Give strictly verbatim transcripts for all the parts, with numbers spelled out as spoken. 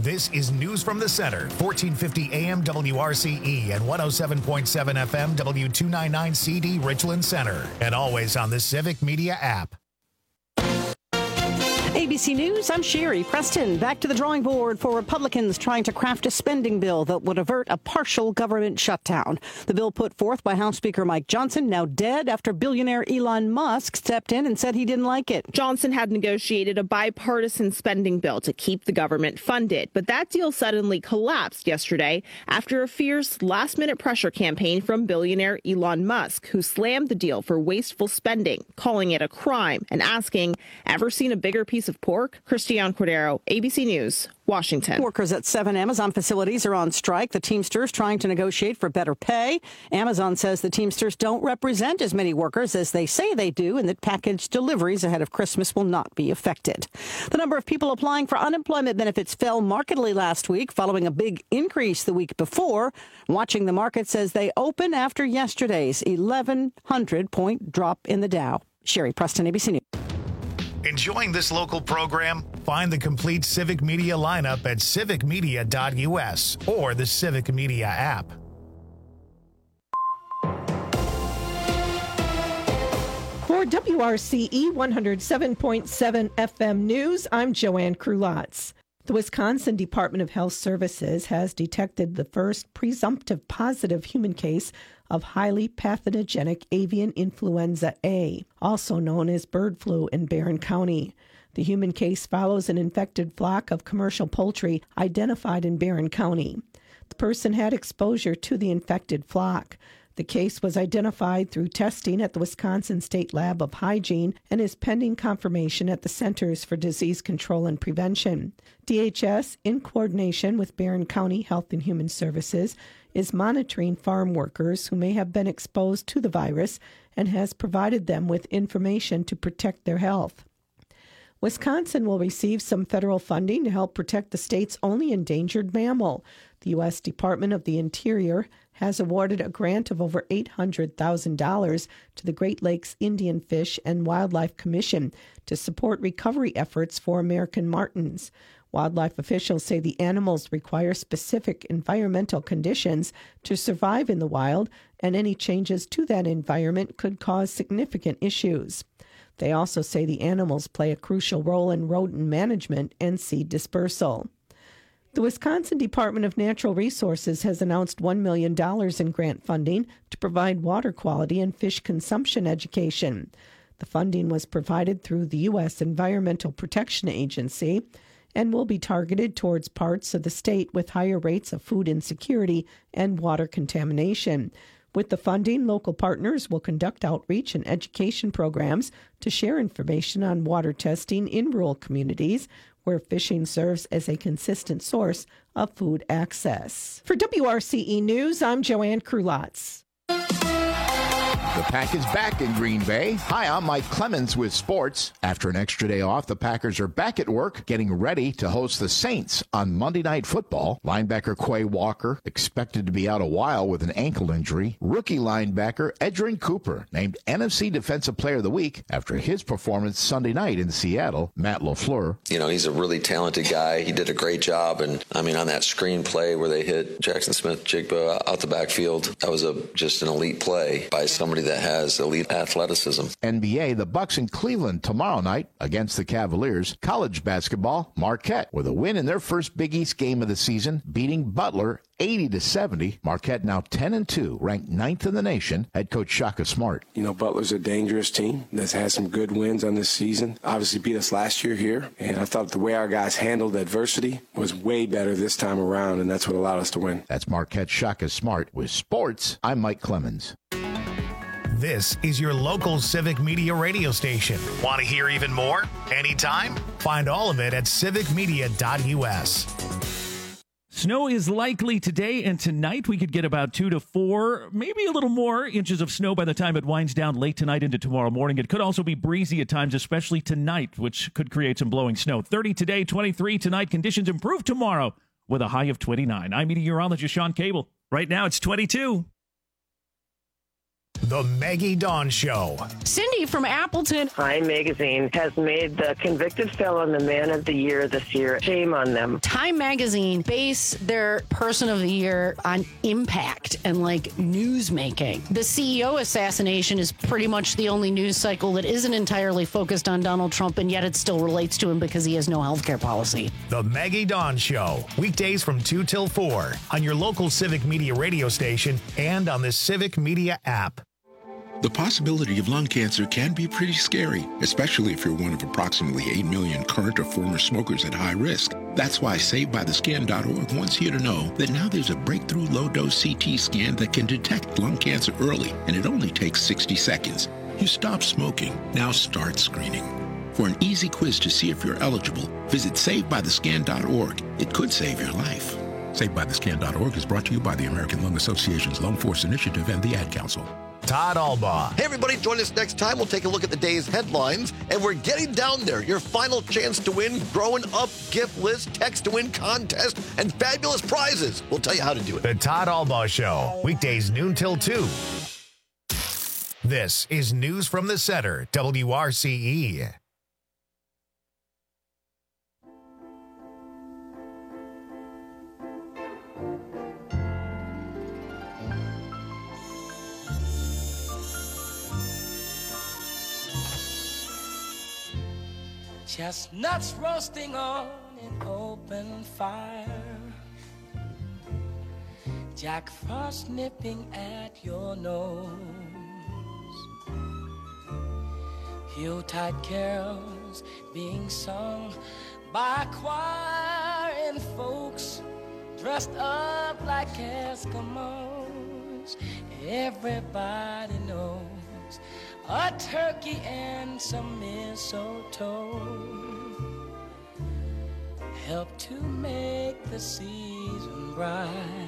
This is News from the Center, fourteen fifty A M W R C E and one oh seven point seven F M W two ninety-nine C D Richland Center. And always on the Civic Media app. A B C News, I'm Sherry Preston. Back to the drawing board for Republicans trying to craft a spending bill that would avert a partial government shutdown. The bill put forth by House Speaker Mike Johnson, now dead after billionaire Elon Musk stepped in and said he didn't like it. Johnson had negotiated a bipartisan spending bill to keep the government funded, but that deal suddenly collapsed yesterday after a fierce last-minute pressure campaign from billionaire Elon Musk, who slammed the deal for wasteful spending, calling it a crime, and asking, ever seen a bigger piece of pork? Christiane Cordero, A B C News, Washington. Workers at seven Amazon facilities are on strike. The Teamsters trying to negotiate for better pay. Amazon says the Teamsters don't represent as many workers as they say they do, and that package deliveries ahead of Christmas will not be affected. The number of people applying for unemployment benefits fell markedly last week following a big increase the week before. Watching the market says they open after yesterday's eleven hundred point drop in the Dow. Sherry Preston, A B C News. Enjoying this local program? Find the complete Civic Media lineup at civic media dot U S or the Civic Media app. For W R C E one oh seven point seven F M News, I'm Joanne Krulotz. The Wisconsin Department of Health Services has detected the first presumptive positive human case of highly pathogenic avian influenza A, also known as bird flu, in Barron County. The human case follows an infected flock of commercial poultry identified in Barron County. The person had exposure to the infected flock. The case was identified through testing at the Wisconsin State Lab of Hygiene and is pending confirmation at the Centers for Disease Control and Prevention. D H S, in coordination with Barron County Health and Human Services, is monitoring farm workers who may have been exposed to the virus and has provided them with information to protect their health. Wisconsin will receive some federal funding to help protect the state's only endangered mammal. The U S Department of the Interior has awarded a grant of over eight hundred thousand dollars to the Great Lakes Indian Fish and Wildlife Commission to support recovery efforts for American martens. Wildlife officials say the animals require specific environmental conditions to survive in the wild, and any changes to that environment could cause significant issues. They also say the animals play a crucial role in rodent management and seed dispersal. The Wisconsin Department of Natural Resources has announced one million dollars in grant funding to provide water quality and fish consumption education. The funding was provided through the U S Environmental Protection Agency and will be targeted towards parts of the state with higher rates of food insecurity and water contamination. With the funding, local partners will conduct outreach and education programs to share information on water testing in rural communities where fishing serves as a consistent source of food access. For W R C E News, I'm Joanne Krulotz. The Pack is back in Green Bay. Hi, I'm Mike Clemens with sports. After an extra day off, the Packers are back at work, getting ready to host the Saints on Monday Night Football. Linebacker Quay Walker expected to be out a while with an ankle injury. Rookie linebacker Edgerrin Cooper named N F C Defensive Player of the Week after his performance Sunday night in Seattle. Matt LaFleur. You know, he's a really talented guy. He did a great job. And, I mean, on that screen play where they hit Jackson Smith-Jigba out the backfield, that was a just an elite play by somebody that has elite athleticism. N B A, the Bucks in Cleveland tomorrow night against the Cavaliers. College basketball, Marquette with a win in their first Big East game of the season, beating Butler eighty to seventy. Marquette now ten and two, ranked ninth in the nation. Head coach Shaka Smart. You know, Butler's a dangerous team that's had some good wins on this season. Obviously beat us last year here, and I thought the way our guys handled adversity was way better this time around, and that's what allowed us to win. That's Marquette Shaka Smart. With sports, I'm Mike Clemens. This is your local Civic Media radio station. Want to hear even more? Anytime? Find all of it at civic media dot U S. Snow is likely today and tonight. We could get about two to four, maybe a little more inches of snow by the time it winds down late tonight into tomorrow morning. It could also be breezy at times, especially tonight, which could create some blowing snow. thirty today, twenty-three tonight. Conditions improve tomorrow with a high of twenty-nine. I'm meteorologist Sean Cable. Right now it's twenty-two. The Maggie Dawn Show. Cindy from Appleton. Time Magazine has made the convicted felon the man of the year this year. Shame on them. Time Magazine base their person of the year on impact and like news making. The C E O assassination is pretty much the only news cycle that isn't entirely focused on Donald Trump, and yet it still relates to him because he has no health care policy. The Maggie Dawn Show. Weekdays from two till four on your local Civic Media radio station and on the Civic Media app. The possibility of lung cancer can be pretty scary, especially if you're one of approximately eight million current or former smokers at high risk. That's why Saved By The Scan dot org wants you to know that now there's a breakthrough low-dose C T scan that can detect lung cancer early, and it only takes sixty seconds. You stop smoking, now start screening. For an easy quiz to see if you're eligible, visit Saved By The Scan dot org. It could save your life. Saved By The Scan dot org is brought to you by the American Lung Association's Lung Force Initiative and the Ad Council. Todd Albaugh. Hey, everybody, join us next time. We'll take a look at the day's headlines, and we're getting down there. Your final chance to win Growing Up gift list, text to win contest, and fabulous prizes. We'll tell you how to do it. The Todd Albaugh Show, weekdays noon till two. This is News from the Center, W R C E. Chestnuts roasting on an open fire, Jack Frost nipping at your nose, Yuletide carols being sung by a choir and folks dressed up like Eskimos. Everybody knows a turkey and some mistletoe help to make the season bright.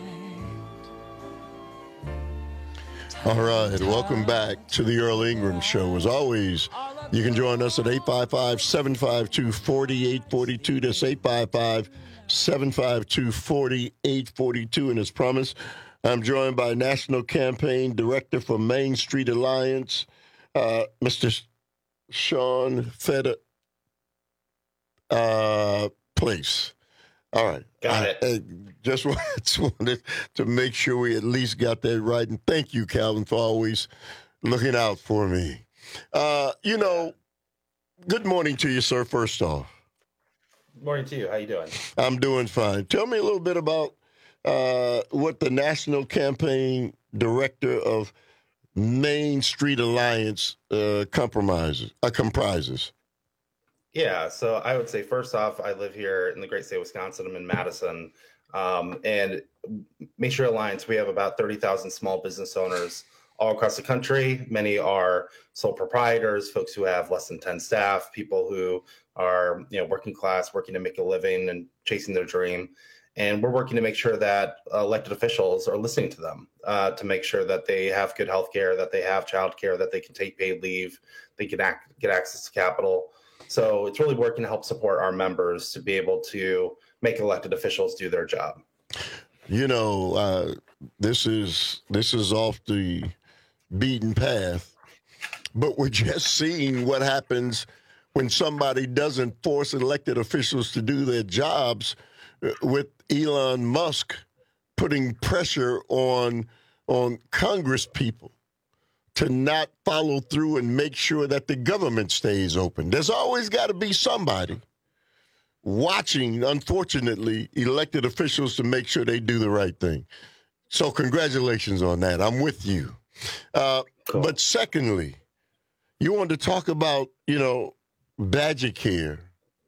All right, welcome back to the Earl Ingram Show. As always, you can join us at eight five five, seven five two, four eight four two. That's eight five five, seven five two, four eight four two. And as promised, I'm joined by National Campaign Director for Main Street Alliance, Uh, Mister Sean Feder uh, Place. All right. Got it. I, I just wanted to make sure we at least got that right. And thank you, Calvin, for always looking out for me. Uh, you know, good morning to you, sir, first off. Good morning to you. How you doing? I'm doing fine. Tell me a little bit about uh, what the National Campaign Director of Main Street Alliance uh, compromises, uh, comprises. Yeah, so I would say first off, I live here in the great state of Wisconsin. I'm in Madison. Um, and Main Street Alliance, we have about thirty thousand small business owners all across the country. Many are sole proprietors, folks who have less than ten staff, people who are, you know, working class, working to make a living and chasing their dream. And we're working to make sure that elected officials are listening to them, uh, to make sure that they have good health care, that they have child care, that they can take paid leave, they can act, get access to capital. So it's really working to help support our members to be able to make elected officials do their job. You know, uh, this is this is off the beaten path, but we're just seeing what happens when somebody doesn't force elected officials to do their jobs, with Elon Musk putting pressure on on Congress people to not follow through and make sure that the government stays open. There's always got to be somebody watching, unfortunately, elected officials to make sure they do the right thing. So congratulations on that. I'm with you. Uh, cool. But secondly, you wanted to talk about, you know, Badger Care.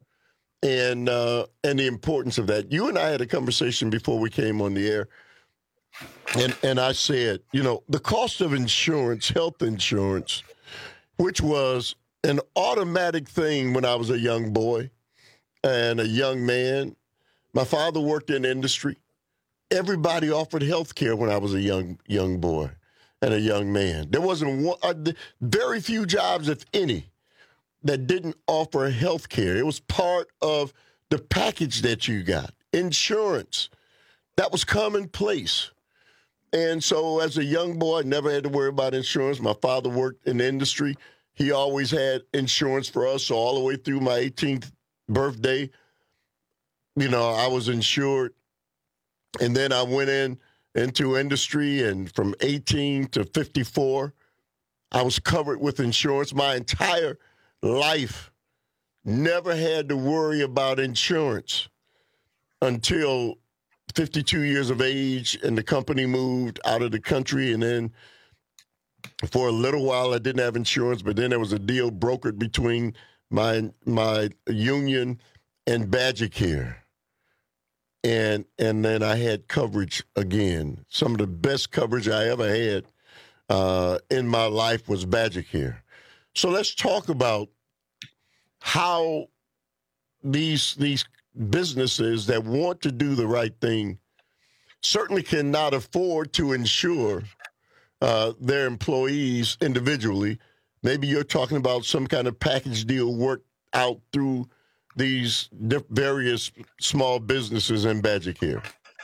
And uh, and the importance of that. You and I had a conversation before we came on the air, and and I said, you know, the cost of insurance, health insurance, which was an automatic thing when I was a young boy and a young man. My father worked in industry. Everybody offered health care when I was a young young boy and a young man. There wasn't one, uh, very few jobs, if any, that didn't offer health care. It was part of the package that you got. Insurance. That was commonplace. And so as a young boy, I never had to worry about insurance. My father worked in the industry. He always had insurance for us. So all the way through my eighteenth birthday, you know, I was insured. And then I went in into industry, and from eighteen to fifty-four, I was covered with insurance. My entire life, never had to worry about insurance until fifty-two years of age, and the company moved out of the country. And then for a little while, I didn't have insurance, but then there was a deal brokered between my my union and BadgerCare. And and then I had coverage again. Some of the best coverage I ever had uh, in my life was BadgerCare. So let's talk about how these these businesses that want to do the right thing certainly cannot afford to insure uh, their employees individually. Maybe you're talking about some kind of package deal worked out through these various small businesses in BadgerCare.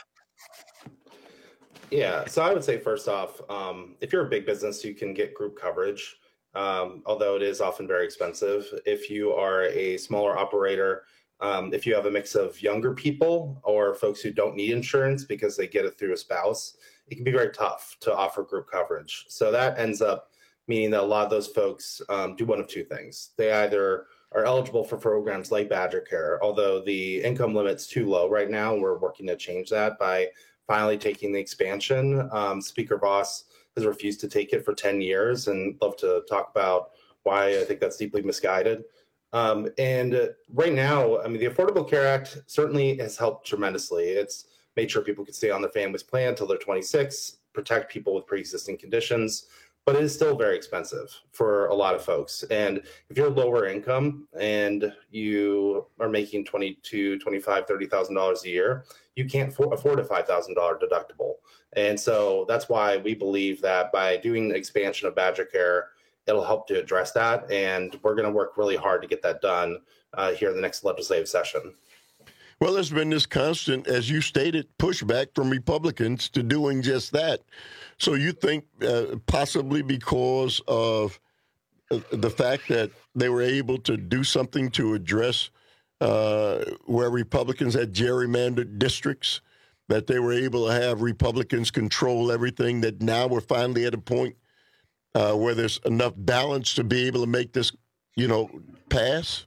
Yeah, so I would say first off, um, if you're a big business, you can get group coverage, um, although it is often very expensive. If you are a smaller operator, um, if you have a mix of younger people or folks who don't need insurance because they get it through a spouse, it can be very tough to offer group coverage. So that ends up meaning that a lot of those folks um, do one of two things. They either are eligible for programs like BadgerCare, although the income limit's too low right now. We're working to change that by finally taking the expansion. Um, Speaker Voss has refused to take it for ten years, and love to talk about why I think that's deeply misguided. Um, and uh, right now, I mean, the Affordable Care Act certainly has helped tremendously. It's made sure people can stay on their family's plan until they're twenty-six, protect people with pre-existing conditions, but it is still very expensive for a lot of folks. And if you're lower income and you are making twenty-two, twenty-five, thirty thousand dollars a year, you can't for- afford a five thousand dollars deductible. And so that's why we believe that by doing the expansion of BadgerCare, it'll help to address that. And we're going to work really hard to get that done uh, here in the next legislative session. Well, there's been this constant, as you stated, pushback from Republicans to doing just that. So you think uh, possibly because of uh, the fact that they were able to do something to address uh, where Republicans had gerrymandered districts, that they were able to have Republicans control everything, that now we're finally at a point uh, where there's enough balance to be able to make this, you know, pass?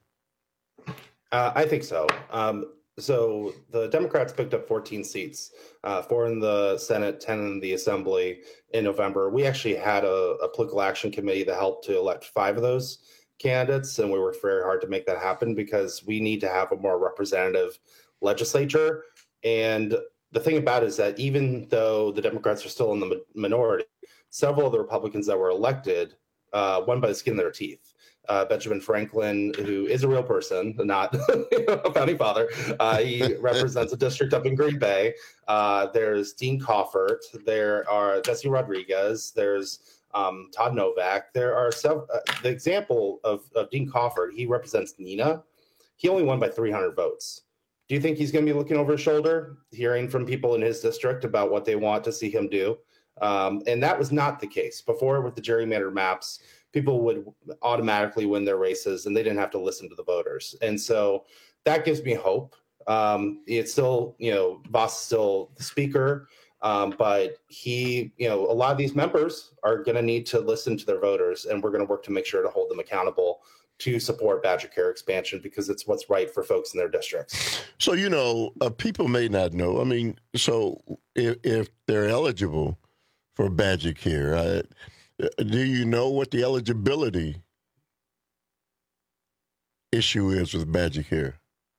Uh, I think so. Um, So the Democrats picked up fourteen seats, uh, four in the Senate, ten in the Assembly in November. We actually had a, a political action committee that helped to elect five of those candidates, and we worked very hard to make that happen because we need to have a more representative legislature. And the thing about it is that even though the Democrats are still in the minority, several of the Republicans that were elected uh, won by the skin of their teeth. Uh, Benjamin Franklin, who is a real person, not a founding father. Uh, he represents a district up in Green Bay. Uh, there's Dean Coffert. There are Jesse Rodriguez. There's um, Todd Novak. There are several. Uh, the example of, of Dean Coffert, he represents Neenah. He only won by three hundred votes. Do you think he's going to be looking over his shoulder, hearing from people in his district about what they want to see him do? Um, and that was not the case. Before, with the gerrymandered maps, people would automatically win their races and they didn't have to listen to the voters. And so that gives me hope. Um, it's still, you know, Voss is still the speaker, um, but he, you know, a lot of these members are going to need to listen to their voters, and we're going to work to make sure to hold them accountable to support BadgerCare expansion because it's what's right for folks in their districts. So, you know, uh, people may not know. I mean, so if, if they're eligible for BadgerCare, uh, do you know what the eligibility issue is with BadgerCare?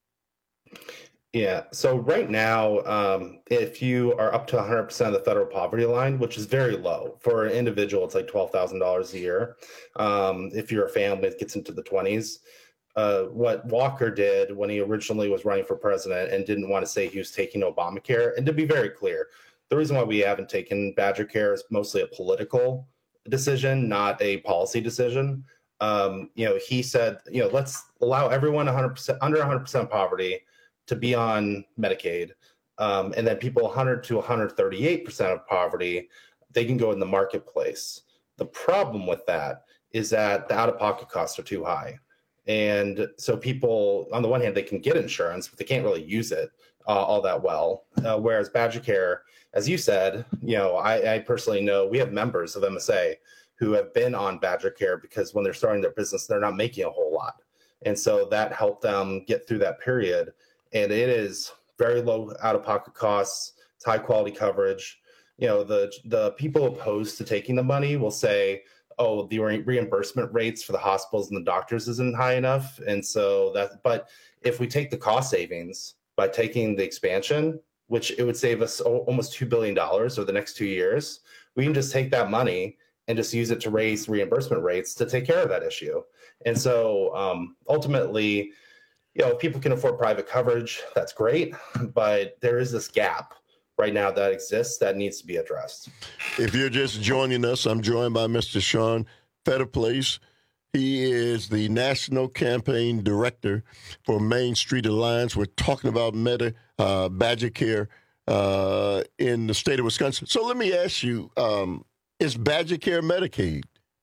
Yeah. So right now, um, if you are up to one hundred percent of the federal poverty line, which is very low for an individual, it's like twelve thousand dollars a year. Um, if you're a family, it gets into the twenties. Uh, what Walker did when he originally was running for president and didn't want to say he was taking Obamacare. And to be very clear, the reason why we haven't taken BadgerCare is mostly a political decision, not a policy decision. Um, you know, he said, you know, let's allow everyone one hundred percent under one hundred percent poverty to be on Medicaid. Um, and then people one hundred to one hundred thirty-eight percent of poverty, they can go in the marketplace. The problem with that is that the out-of-pocket costs are too high. And so people, on the one hand, they can get insurance, but they can't really use it uh, all that well. Uh, whereas Badger Care, as you said, you know, I, I personally know we have members of M S A who have been on Badger Care because when they're starting their business, they're not making a whole lot. And so that helped them get through that period. And it is very low out-of-pocket costs. It's high-quality coverage. You know, the the people opposed to taking the money will say, oh, the re- reimbursement rates for the hospitals and the doctors isn't high enough. And so that, but if we take the cost savings by taking the expansion, which it would save us o- almost two billion dollars over the next two years, we can just take that money and just use it to raise reimbursement rates to take care of that issue. And so um, ultimately, you know, if people can afford private coverage, that's great. But there is this gap right now that exists that needs to be addressed. If you're just joining us, I'm joined by Mister Sean Fetterplace. He is the National Campaign Director for Main Street Alliance. We're talking about Meta, uh, Badger Care uh, in the state of Wisconsin. So let me ask you, um, is Badger Care Medicaid?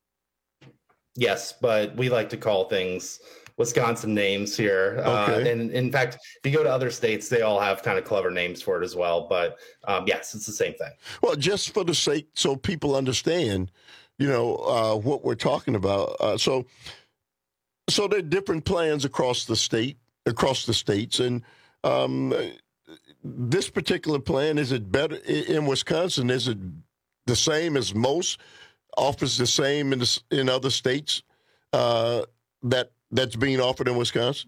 Yes, but we like to call things Wisconsin names here. Okay. Uh, and in fact, if you go to other states, they all have kind of clever names for it as well. But um, yes, it's the same thing. Well, just for the sake, so people understand, you know, uh, what we're talking about. Uh, so, so there are different plans across the state, across the states. And um, this particular plan, is it better in Wisconsin? Is it the same as most? Offers the same in, the, in other states uh, that that's being offered in Wisconsin?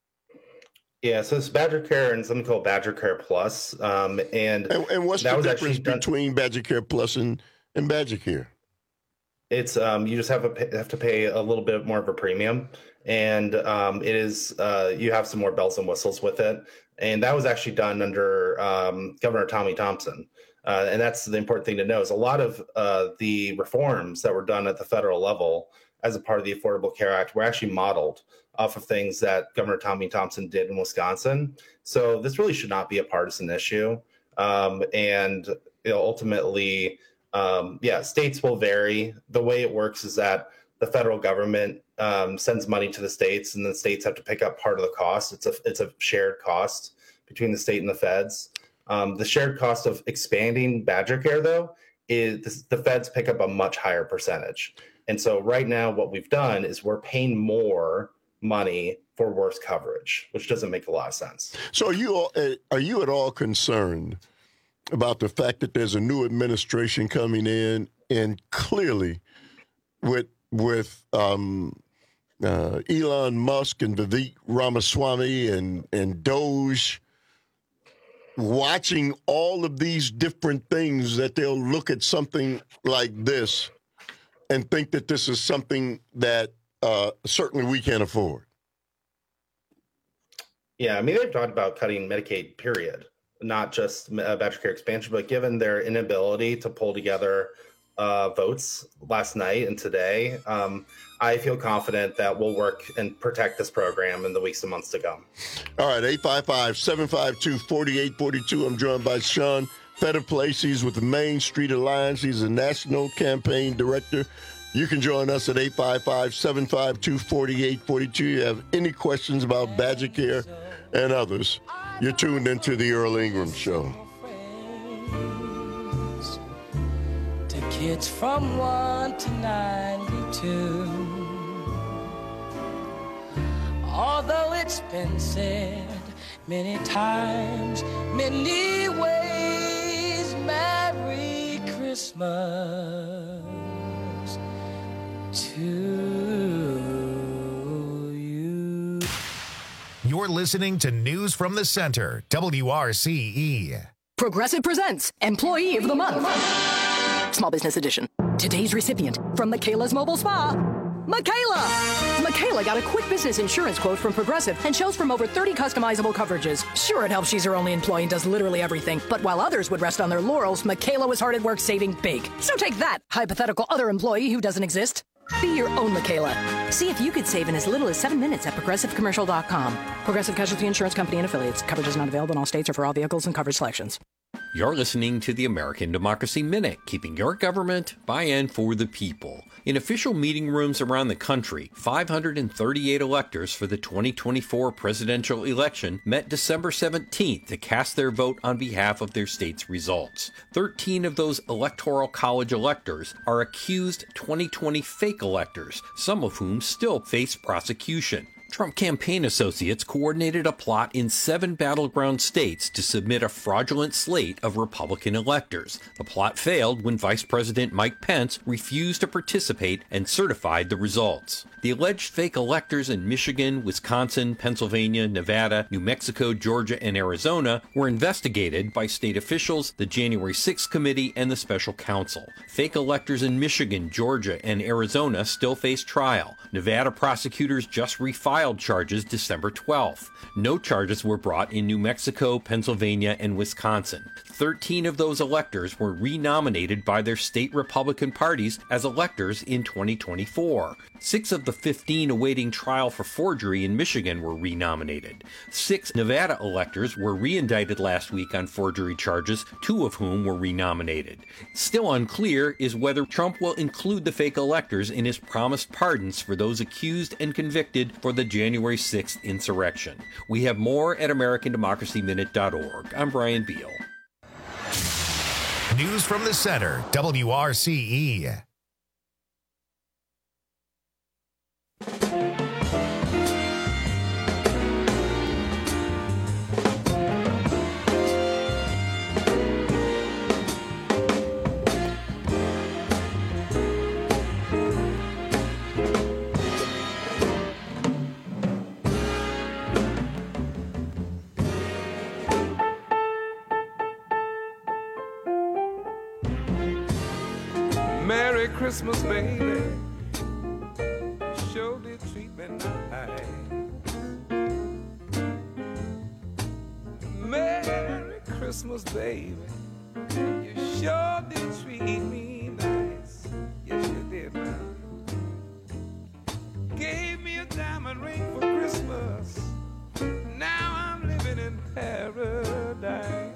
Yeah, so it's Badger Care and something called Badger Care Plus. Um, and, and and what's the difference between Badger Care Plus and, and Badger Care? It's um, you just have a have to pay a little bit more of a premium, and um, it is uh, you have some more bells and whistles with it. And that was actually done under um, Governor Tommy Thompson. Uh, and that's the important thing to know is a lot of uh, the reforms that were done at the federal level as a part of the Affordable Care Act were actually modeled off of things that Governor Tommy Thompson did in Wisconsin. So this really should not be a partisan issue. Um, and you know, ultimately, um, yeah, states will vary. The way it works is that the federal government um, sends money to the states, and the states have to pick up part of the cost. It's a it's a shared cost between the state and the feds. Um, the shared cost of expanding Badger Care, though, is the feds pick up a much higher percentage. And so right now what we've done is we're paying more money for worse coverage, which doesn't make a lot of sense. So are you, all, are you at all concerned about the fact that there's a new administration coming in, and clearly with with um, uh, Elon Musk and Vivek Ramaswamy and, and Doge watching all of these different things, that they'll look at something like this and think that this is something that uh, certainly we can't afford? Yeah, I mean, they've talked about cutting Medicaid, period, not just uh, Badger Care expansion, but given their inability to pull together uh, votes last night and today, um, I feel confident that we'll work and protect this program in the weeks and months to come. All right, eight five five, seven five two, four eight four two. I'm joined by Sean Fetterplace. He's with the Main Street Alliance. He's a national campaign director. You can join us at eight five five, seven five two, four eight four two. You have any questions about Badger Care and others, you're tuned into the Earl Ingram Show. To kids from one to ninety-two. Although it's been said many times, many ways, Merry Christmas to you. You're listening to News from the Center, W R C E. Progressive presents Employee of the Month. Small Business Edition. Today's recipient from Michaela's Mobile Spa, Michaela! Michaela got a quick business insurance quote from Progressive and chose from over thirty customizable coverages. Sure, it helps she's her only employee and does literally everything. But while others would rest on their laurels, Michaela was hard at work saving big. So take that, hypothetical other employee who doesn't exist. Be your own Michaela. See if you could save in as little as seven minutes at progressive commercial dot com. Progressive Casualty Insurance Company and Affiliates. Coverage is not available in all states or for all vehicles and coverage selections. You're listening to the American Democracy Minute, keeping your government by and for the people. In official meeting rooms around the country, five hundred thirty-eight electors for the twenty twenty-four presidential election met December seventeenth to cast their vote on behalf of their state's results. thirteen of those Electoral College electors are accused twenty twenty fake electors, some of whom still face prosecution. Trump campaign associates coordinated a plot in seven battleground states to submit a fraudulent slate of Republican electors. The plot failed when Vice President Mike Pence refused to participate and certified the results. The alleged fake electors in Michigan, Wisconsin, Pennsylvania, Nevada, New Mexico, Georgia, and Arizona were investigated by state officials, the January sixth committee, and the special counsel. Fake electors in Michigan, Georgia, and Arizona still face trial. Nevada prosecutors just refiled charges December twelfth. No charges were brought in New Mexico, Pennsylvania, and Wisconsin. thirteen of those electors were renominated by their state Republican parties as electors in twenty twenty-four. Six of the fifteen awaiting trial for forgery in Michigan were renominated. Six Nevada electors were reindicted last week on forgery charges, two of whom were renominated. Still unclear is whether Trump will include the fake electors in his promised pardons for those accused and convicted for the January sixth insurrection. We have more at American Democracy Minute dot org. I'm Brian Beal. News from the center, W R C E. Merry Christmas, baby. Sure did treat me nice. Merry Christmas, baby. You sure did treat me nice. Yes, you did, man. Gave me a diamond ring for Christmas. Now I'm living in paradise.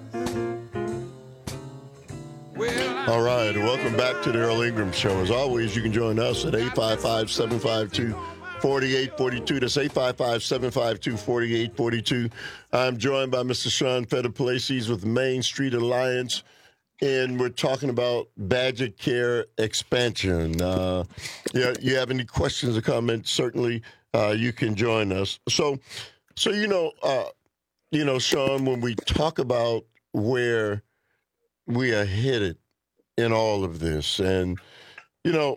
All right, welcome back to the Earl Ingram Show. As always, you can join us at eight five five, seven five two, four eight four two. That's eight five five, seven five two, four eight four two. I'm joined by Mister Sean Feder-Palacios with Main Street Alliance, and we're talking about Badger Care expansion. Uh, yeah, you have any questions or comments, certainly uh, you can join us. So, so you know, uh, you know, Sean, when we talk about where we are headed in all of this, and you know,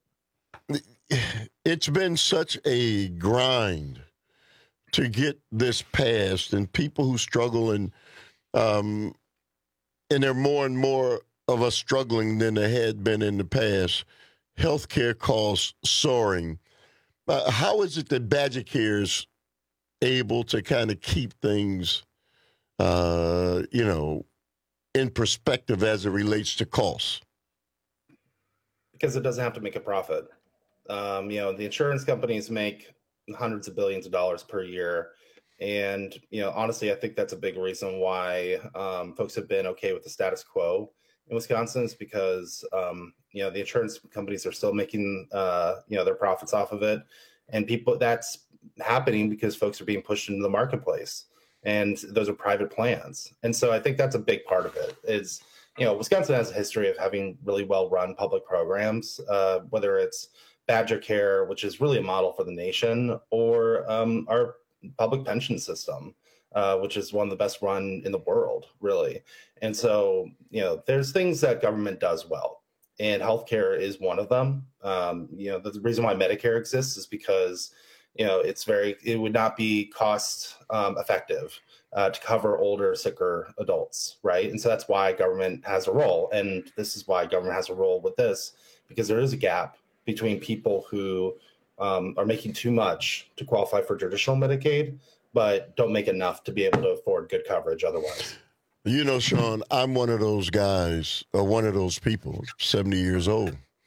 it's been such a grind to get this passed, and people who struggle, and um, and there are more and more of us struggling than there had been in the past. Healthcare costs soaring. Uh, how is it that Badger Care is able to kind of keep things, uh, you know, in perspective as it relates to costs? Because it doesn't have to make a profit. Um, you know, the insurance companies make hundreds of billions of dollars per year. And, you know, honestly, I think that's a big reason why um, folks have been okay with the status quo in Wisconsin, is because, um, you know, the insurance companies are still making, uh, you know, their profits off of it. And people, that's happening because folks are being pushed into the marketplace. And those are private plans. And so I think that's a big part of it is, you know, Wisconsin has a history of having really well-run public programs, uh, whether it's Badger Care, which is really a model for the nation, or um, our public pension system, uh, which is one of the best run in the world, really. And so, you know, there's things that government does well, and healthcare is one of them. Um, you know, the reason why Medicare exists is because, you know, it's very, it would not be cost um, effective uh, to cover older, sicker adults, right? And so that's why government has a role. And this is why government has a role with this, because there is a gap between people who um, are making too much to qualify for traditional Medicaid, but don't make enough to be able to afford good coverage otherwise. You know, Sean, I'm one of those guys, or one of those people, seventy years old.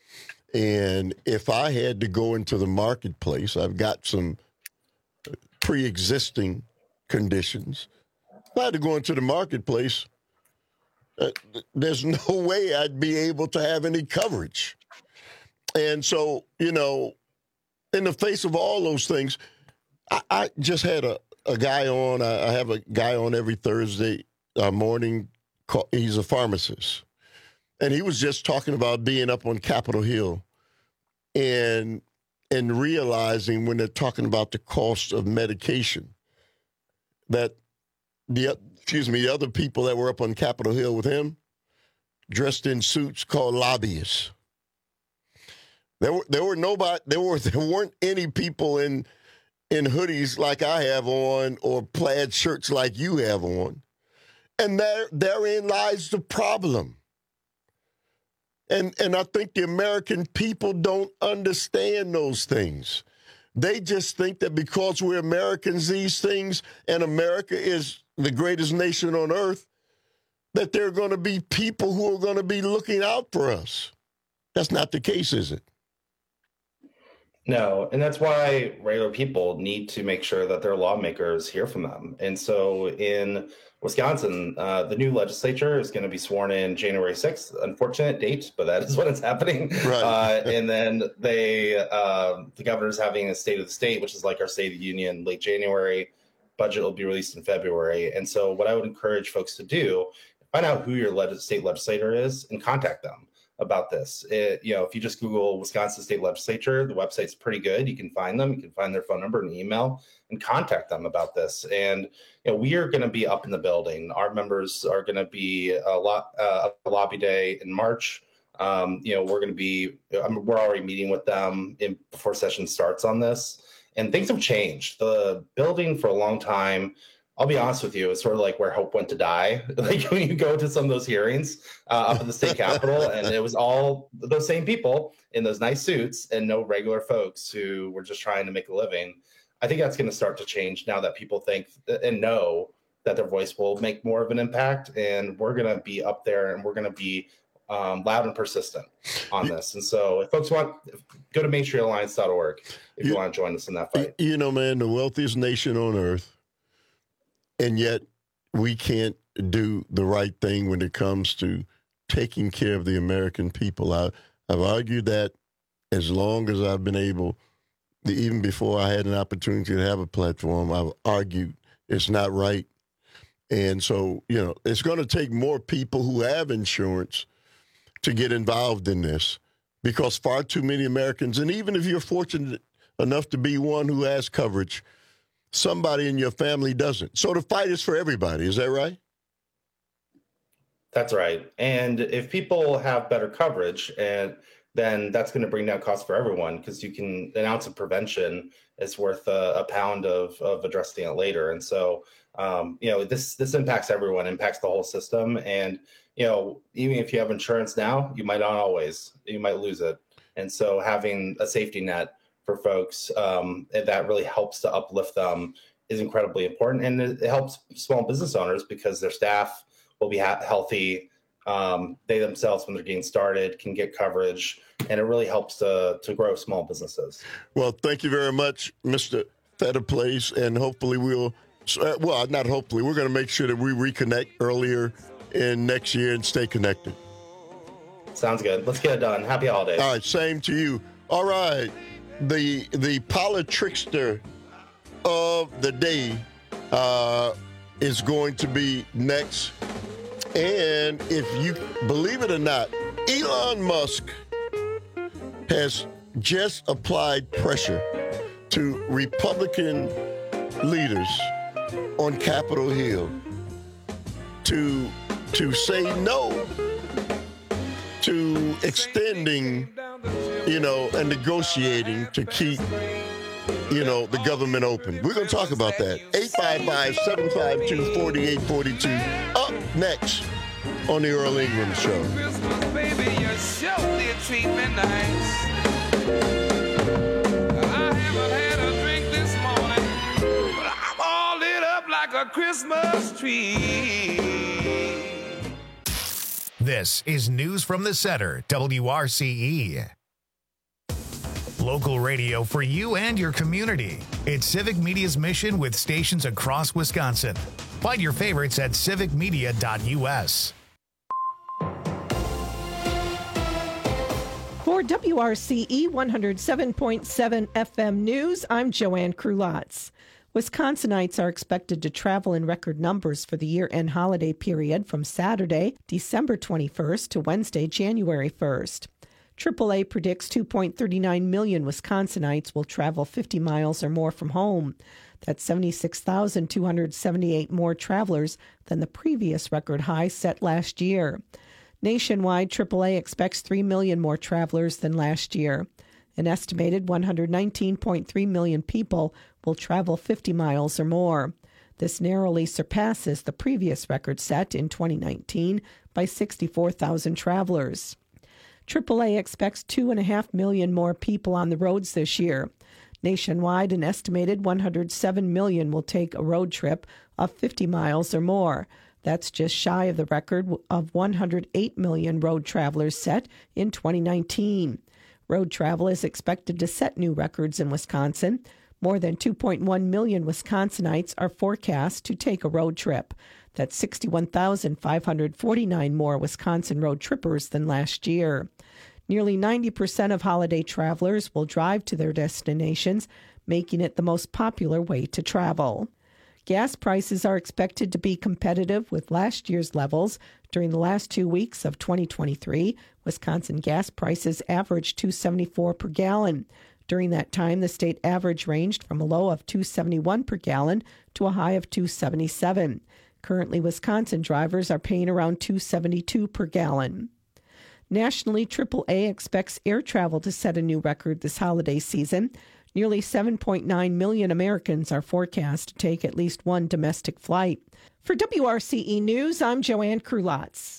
And if I had to go into the marketplace, I've got some pre-existing conditions. If I had to go into the marketplace, uh, there's no way I'd be able to have any coverage. And so, you know, in the face of all those things, I, I just had a, a guy on. I, I have a guy on every Thursday uh, morning. Call, he's a pharmacist. And he was just talking about being up on Capitol Hill and and realizing when they're talking about the cost of medication that the excuse me the other people that were up on Capitol Hill with him dressed in suits called lobbyists. There were there were nobody there were there weren't any people in in hoodies like I have on or plaid shirts like you have on, and there therein lies the problem. And and I think the American people don't understand those things. They just think that because we're Americans, these things, and America is the greatest nation on earth, that there are going to be people who are going to be looking out for us. That's not the case, is it? No, and that's why regular people need to make sure that their lawmakers hear from them. And so in Wisconsin, uh, the new legislature is going to be sworn in January sixth. Unfortunate date, but that is when it's happening. Right. Uh, and then they, uh, the governor's having a state of the state, which is like our State of the Union, late January. Budget will be released in February. And so what I would encourage folks to do, find out who your leg- state legislator is and contact them about this. It, you know, if you just Google Wisconsin State Legislature, the website's pretty good. You can find them. You can find their phone number and email and contact them about this. And, you know, we are going to be up in the building. Our members are going to be a lot, uh, a lobby day in March. Um, you know, we're going to be, I mean, we're already meeting with them in, before session starts on this. And things have changed. The building for a long time, I'll be honest with you, it's sort of like where hope went to die. Like when you go to some of those hearings uh, up in the state capitol, and it was all those same people in those nice suits and no regular folks who were just trying to make a living. I think that's going to start to change now that people think and know that their voice will make more of an impact, and we're going to be up there and we're going to be um, loud and persistent on this. And so if folks want, go to main street alliance dot org if you, you want to join us in that fight. You know, man, the wealthiest nation on earth, and yet we can't do the right thing when it comes to taking care of the American people. I, I've argued that as long as I've been able, even before I had an opportunity to have a platform, I've argued it's not right. And so, you know, it's going to take more people who have insurance to get involved in this, because far too many Americans, and even if you're fortunate enough to be one who has coverage, somebody in your family doesn't. So the fight is for everybody. Is that right? That's right. And if people have better coverage, and then that's going to bring down costs for everyone, because you can, an ounce of prevention is worth a, a pound of, of addressing it later. And so, um, you know, this, this impacts everyone, impacts the whole system. And, you know, even if you have insurance now, you might not always, you might lose it. And so having a safety net for folks um, that really helps to uplift them is incredibly important. And it, it helps small business owners because their staff will be ha- healthy. Um, they themselves, when they're getting started, can get coverage, and it really helps to, to grow small businesses. Well, thank you very much, Mister Fetterplace, and hopefully we'll, uh, well, not hopefully, we're going to make sure that we reconnect earlier in next year and stay connected. Sounds good. Let's get it done. Happy holidays. All right, same to you. All right. The the politrickster of the day uh, is going to be next. And if you believe it or not, Elon Musk has just applied pressure to Republican leaders on Capitol Hill to to say no to extending, you know, and negotiating to keep, you know, the government open. We're going to talk about that. eight five five, seven five two, four eight four two. Up next on the Earl Ingram Show. Christmas, baby, you surely treat me nice. I haven't had a drink this morning, but I'm all lit up like a Christmas tree. This is News from the Center, W R C E. local radio for you and your community. It's Civic Media's mission with stations across Wisconsin. Find your favorites at civic media dot u s. For W R C E one oh seven point seven F M News, I'm Joanne Krulotz. Wisconsinites are expected to travel in record numbers for the year-end holiday period from Saturday, December twenty-first to Wednesday, January first. triple A predicts two point three nine million Wisconsinites will travel fifty miles or more from home. That's seventy-six thousand two hundred seventy-eight more travelers than the previous record high set last year. Nationwide, triple A expects three million more travelers than last year. An estimated one hundred nineteen point three million people will travel fifty miles or more. This narrowly surpasses the previous record set in twenty nineteen by sixty-four thousand travelers. triple A expects two point five million more people on the roads this year. Nationwide, an estimated one hundred seven million will take a road trip of fifty miles or more. That's just shy of the record of one hundred eight million road travelers set in twenty nineteen. Road travel is expected to set new records in Wisconsin. More than two point one million Wisconsinites are forecast to take a road trip. That's sixty-one thousand five hundred forty-nine more Wisconsin road trippers than last year. Nearly ninety percent of holiday travelers will drive to their destinations, making it the most popular way to travel. Gas prices are expected to be competitive with last year's levels. During the last two weeks of twenty twenty-three, Wisconsin gas prices averaged two dollars and seventy-four cents per gallon. During that time, the state average ranged from a low of two dollars and seventy-one cents per gallon to a high of two dollars and seventy-seven cents. Currently, Wisconsin drivers are paying around two dollars and seventy-two cents per gallon. Nationally, triple A expects air travel to set a new record this holiday season. Nearly seven point nine million Americans are forecast to take at least one domestic flight. For W R C E News, I'm Joanne Krulotz.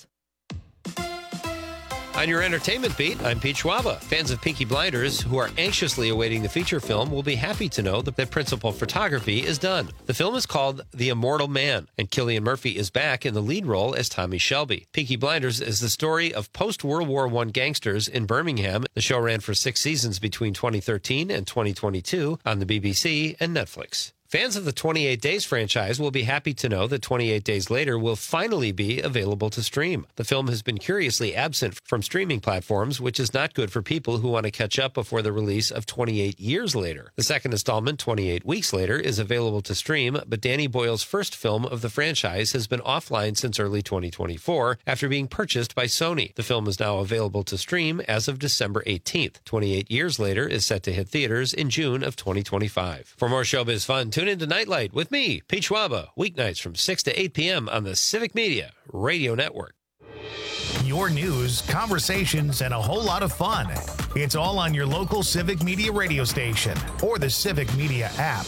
On your entertainment beat, I'm Pete Schwaba. Fans of Peaky Blinders who are anxiously awaiting the feature film will be happy to know that the principal photography is done. The film is called The Immortal Man, and Cillian Murphy is back in the lead role as Tommy Shelby. Peaky Blinders is the story of post-World War One gangsters in Birmingham. The show ran for six seasons between twenty thirteen and twenty twenty-two on the B B C and Netflix. Fans of the twenty-eight Days franchise will be happy to know that twenty-eight Days Later will finally be available to stream. The film has been curiously absent from streaming platforms, which is not good for people who want to catch up before the release of twenty-eight Years Later. The second installment, twenty-eight Weeks Later, is available to stream, but Danny Boyle's first film of the franchise has been offline since early twenty twenty-four after being purchased by Sony. The film is now available to stream as of December eighteenth. twenty-eight Years Later is set to hit theaters in June of twenty twenty-five. For more showbiz fun, tune into Nightlight with me, Pete Schwaba, weeknights from six to eight p.m. on the Civic Media Radio Network. Your news, conversations, and a whole lot of fun. It's all on your local Civic Media radio station or the Civic Media app.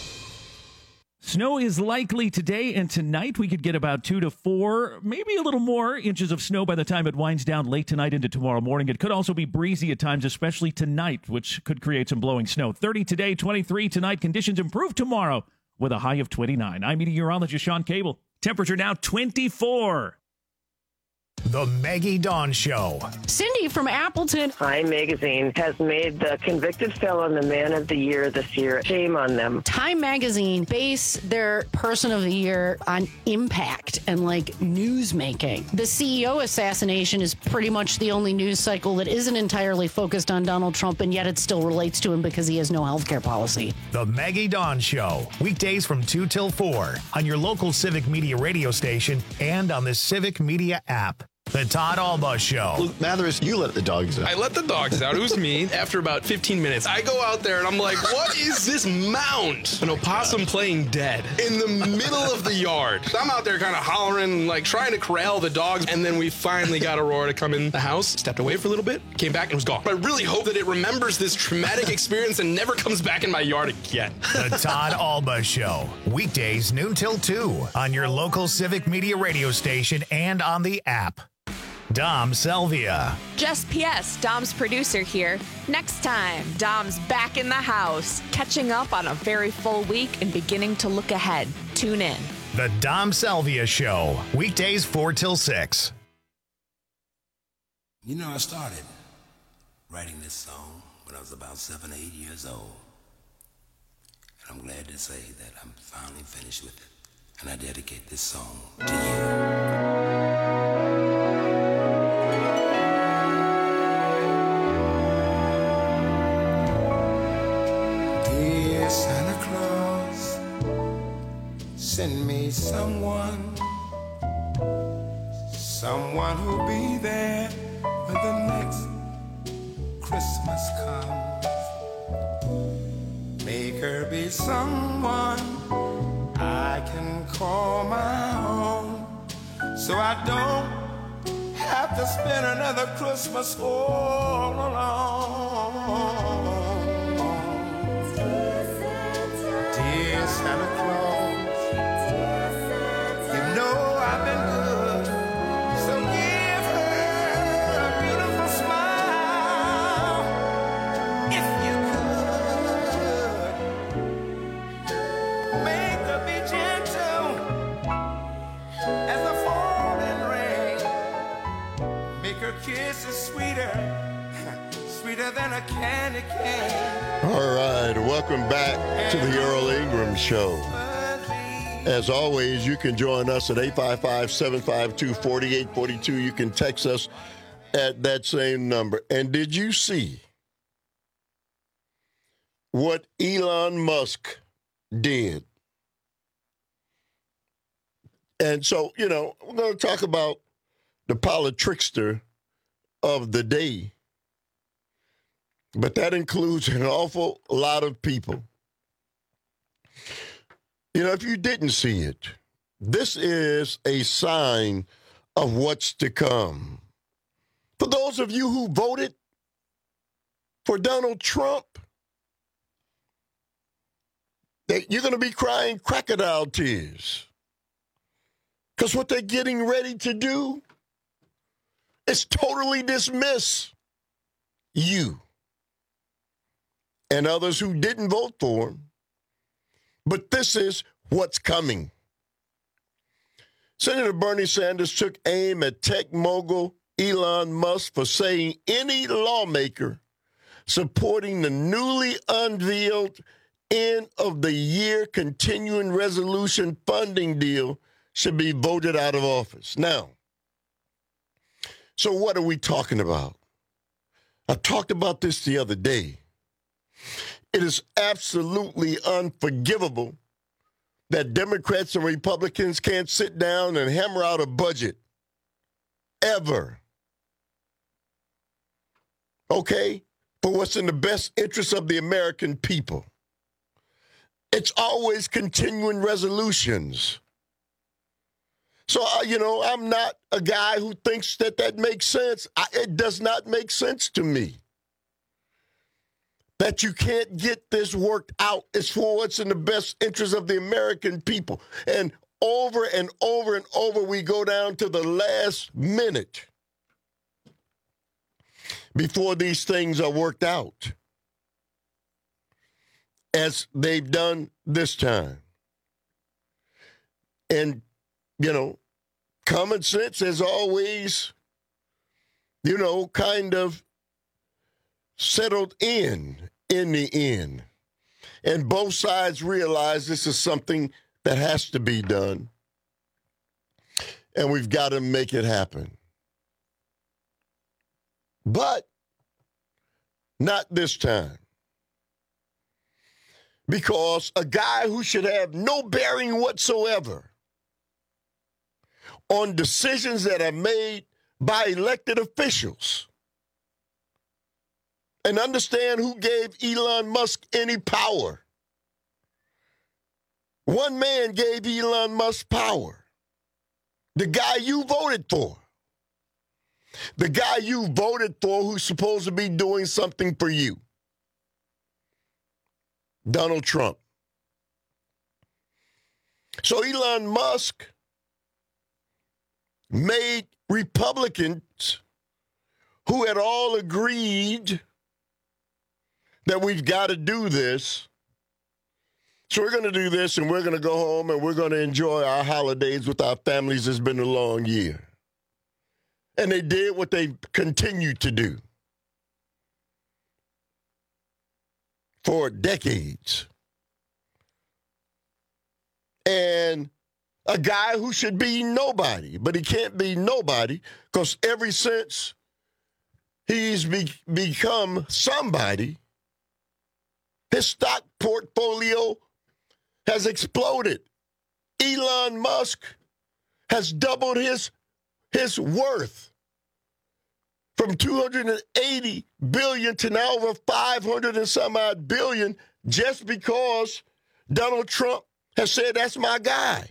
Snow is likely today and tonight. We could get about two to four, maybe a little more inches of snow by the time it winds down late tonight into tomorrow morning. It could also be breezy at times, especially tonight, which could create some blowing snow. thirty today, twenty-three tonight. Conditions improve tomorrow with a high of twenty-nine. I'm meteorologist Sean Cable. Temperature now twenty-four. The Maggie Dawn Show. Cindy from Appleton. Time Magazine has made the convicted felon the man of the year this year. Shame on them. Time Magazine base their person of the year on impact and like news making. The C E O assassination is pretty much the only news cycle that isn't entirely focused on Donald Trump, and yet it still relates to him because he has no health care policy. The Maggie Dawn Show. Weekdays from two till four on your local Civic Media radio station and on the Civic Media app. The Todd Alba Show. Luke Mathers, you let the dogs out. I let the dogs out. It was me. After about fifteen minutes, I go out there and I'm like, what is this mound? An opossum playing dead in the middle of the yard. I'm out there kind of hollering, like trying to corral the dogs. And then we finally got Aurora to come in the house, stepped away for a little bit, came back and was gone. I really hope that it remembers this traumatic experience and never comes back in my yard again. The Todd Alba Show. Weekdays noon till two on your local Civic Media radio station and on the app. Dom Selvia. Just P S, Dom's producer here. Next time, Dom's back in the house, catching up on a very full week and beginning to look ahead. Tune in. The Dom Selvia Show. Weekdays four till six. You know, I started writing this song when I was about seven or eight years old. And I'm glad to say that I'm finally finished with it. And I dedicate this song to you. Dear Santa Claus, send me someone, someone who'll be there when the next Christmas comes. Make her be someone I can call my own, so I don't have to spend another Christmas all alone. Dear Santa Claus, you know I've been good, so give her a beautiful smile. If you could, make her be gentle as the falling rain. Make her kisses sweeter, sweeter than a candy cane. All right, welcome back to the Earl Ingram Show. As always, you can join us at eight five five, seven five two, four eight four two. You can text us at that same number. And did you see what Elon Musk did? And so, you know, we're going to talk about the politrickster of the day. But that includes an awful lot of people. You know, if you didn't see it, this is a sign of what's to come. For those of you who voted for Donald Trump, that you're going to be crying crocodile tears. Because what they're getting ready to do is totally dismiss you and others who didn't vote for him. But this is what's coming. Senator Bernie Sanders took aim at tech mogul Elon Musk for saying any lawmaker supporting the newly unveiled end of the year continuing resolution funding deal should be voted out of office. Now, so what are we talking about? I talked about this the other day. It is absolutely unforgivable that Democrats and Republicans can't sit down and hammer out a budget. Ever. Okay? For what's in the best interest of the American people. It's always continuing resolutions. So, uh, you know, I'm not a guy who thinks that that makes sense. I, it does not make sense to me. That you can't get this worked out. It's for what's in the best interest of the American people. And over and over and over, we go down to the last minute before these things are worked out, as they've done this time. And, you know, common sense has always, you know, kind of settled in in the end. And both sides realize this is something that has to be done. And we've got to make it happen. But not this time. Because a guy who should have no bearing whatsoever on decisions that are made by elected officials. And understand who gave Elon Musk any power. One man gave Elon Musk power. The guy you voted for. The guy you voted for who's supposed to be doing something for you. Donald Trump. So Elon Musk made Republicans who had all agreed that we've got to do this. So we're going to do this, and we're going to go home, and we're going to enjoy our holidays with our families. It's been a long year. And they did what they continue to do. for decades. And a guy who should be nobody, but he can't be nobody because ever since he's be- become somebody, his stock portfolio has exploded. Elon Musk has doubled his, his worth from two hundred eighty billion dollars to now over five hundred and some odd billion just because Donald Trump has said, that's my guy.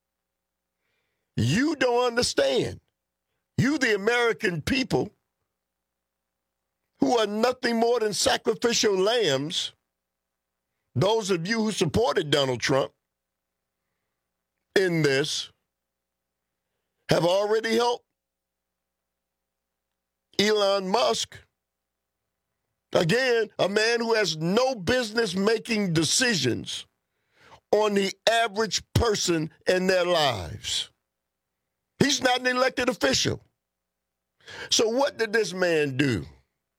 You don't understand. You, the American people, who are nothing more than sacrificial lambs, those of you who supported Donald Trump in this, have already helped Elon Musk, again, a man who has no business making decisions on the average person in their lives. He's not an elected official. So what did this man do?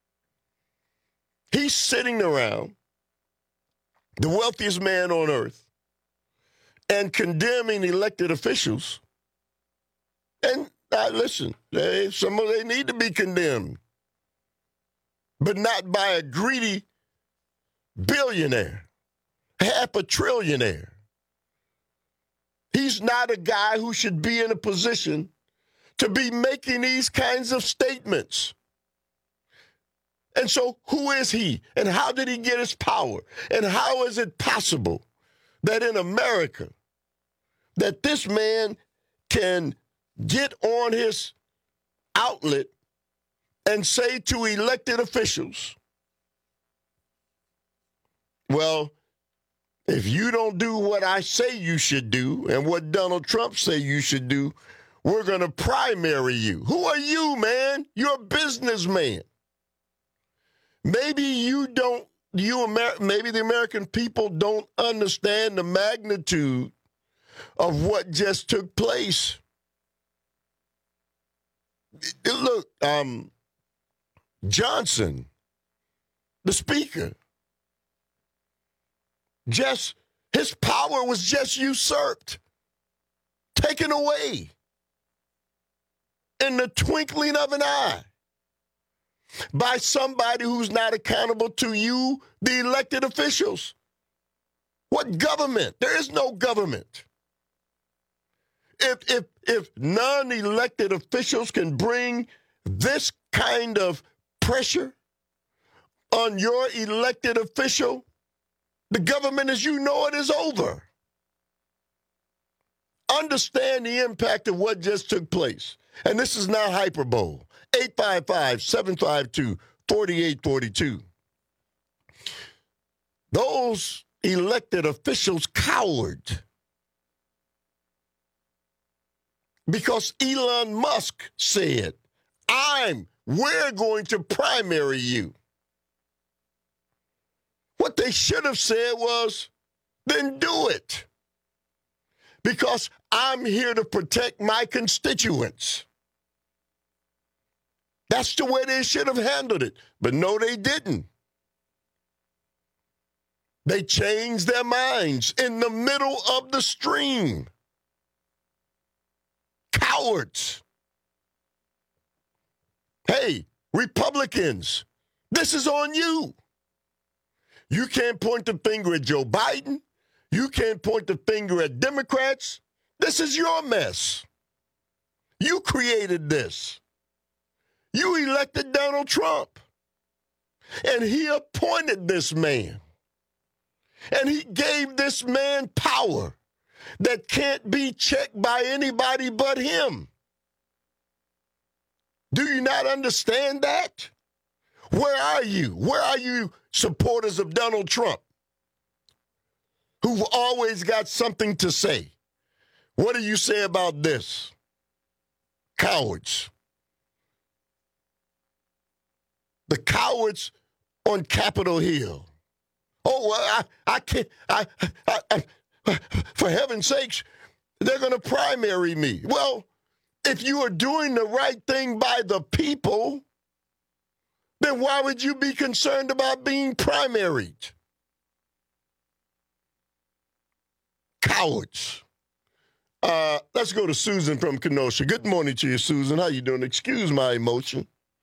He's sitting around, the wealthiest man on earth, and condemning elected officials. And uh, listen, they, some of they need to be condemned, but not by a greedy billionaire, half a trillionaire. He's not a guy who should be in a position to be making these kinds of statements. And so who is he? And how did he get his power? And how is it possible that in America, that this man can get on his outlet and say to elected officials, well, if you don't do what I say you should do and what Donald Trump say you should do, we're going to primary you. Who are you, man? You're a businessman. Maybe you don't, you Amer- maybe the American people don't understand the magnitude of what just took place. Look, um, Johnson, the speaker, just, his power was just usurped, taken away in the twinkling of an eye by somebody who's not accountable to you, the elected officials. What government? There is no government. If, if, if non-elected officials can bring this kind of pressure on your elected official, the government as you know it is over. Understand the impact of what just took place. And this is not hyperbole. eight five five, seven five two, four eight four two. Those elected officials cowered because Elon Musk said, I'm, we're going to primary you. What they should have said was, then do it. Because I'm here to protect my constituents. That's the way they should have handled it. But no, they didn't. They changed their minds in the middle of the stream. Cowards. Hey, Republicans, this is on you. You can't point the finger at Joe Biden. You can't point the finger at Democrats. This is your mess. You created this. You elected Donald Trump. And he appointed this man. And he gave this man power that can't be checked by anybody but him. Do you not understand that? Where are you? Where are you, supporters of Donald Trump, who've always got something to say? What do you say about this? Cowards. The cowards on Capitol Hill. Oh, well, I, I can't, I, I, I, for heaven's sakes, they're going to primary me. Well, if you are doing the right thing by the people, then why would you be concerned about being primaried? cowards. Uh, let's go to Susan from Kenosha. Good morning to you, Susan. How you doing? Excuse my emotion.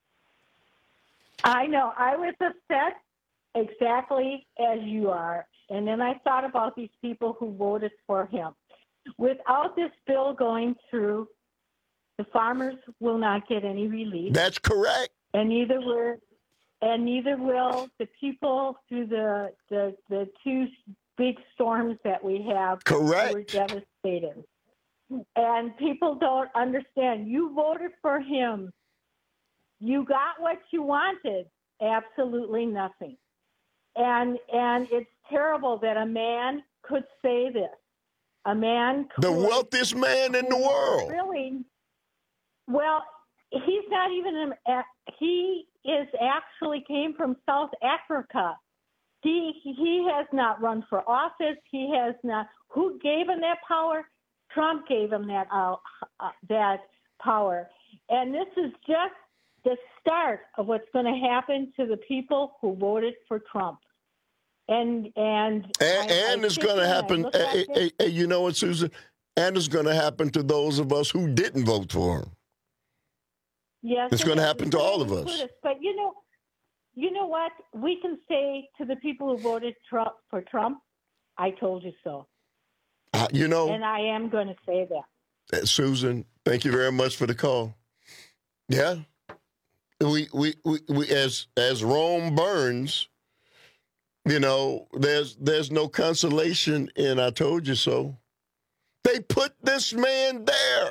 I know. I was upset exactly as you are. And then I thought about these people who voted for him. Without this bill going through, the farmers will not get any relief. That's correct. And neither will, and neither will the people through the the, the two big storms that we have. Correct. Who were devastated. And people don't understand. You voted for him. You got what you wanted. Absolutely nothing. And and it's terrible that a man could say this. A man could, the wealthiest man in the world. Really? Well, he's not even a, he is actually came from South Africa. He he has not run for office. He has not. Who gave him that power? Trump gave him that uh, uh, that power. And this is just the start of what's going to happen to the people who voted for Trump. And and and, I, and I it's going to happen. Hey, hey, hey, you know what, Susan? And it's going to happen to those of us who didn't vote for him. Yes, it's going to happen to all of us. But you know, you know what? We can say to the people who voted Trump for Trump, "I told you so." Uh, you know, and I am going to say that. Uh, Susan, thank you very much for the call. Yeah, we we we, we as as Rome burns. You know, there's there's no consolation in "I told you so." They put this man there.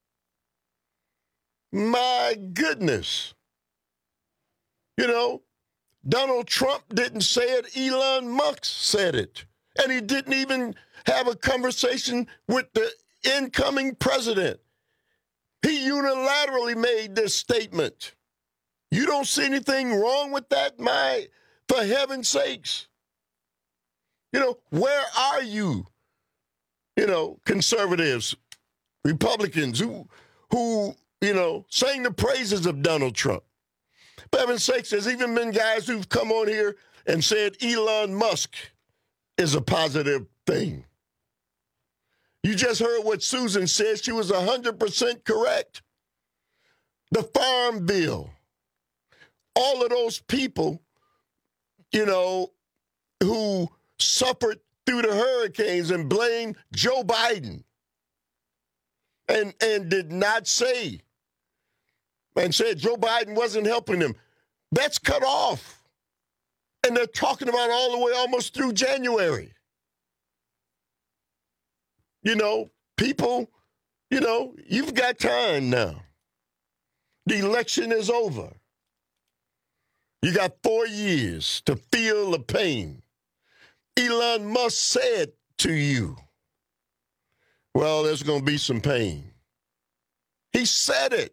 My goodness. You know, Donald Trump didn't say it. Elon Musk said it. And he didn't even have a conversation with the incoming president. He unilaterally made this statement. You don't see anything wrong with that, my... For heaven's sakes. You know, where are you? You know, conservatives, Republicans who, who, you know, sang the praises of Donald Trump. For heaven's sakes, there's even been guys who've come on here and said Elon Musk is a positive thing. You just heard what Susan said. She was one hundred percent correct. The Farm Bill. All of those people, you know, who suffered through the hurricanes and blamed Joe Biden and, and did not say and said Joe Biden wasn't helping them. That's cut off. And they're talking about all the way almost through January. You know, people, you know, you've got time now. The election is over. You got four years to feel the pain. Elon Musk said to you, well, there's going to be some pain. He said it.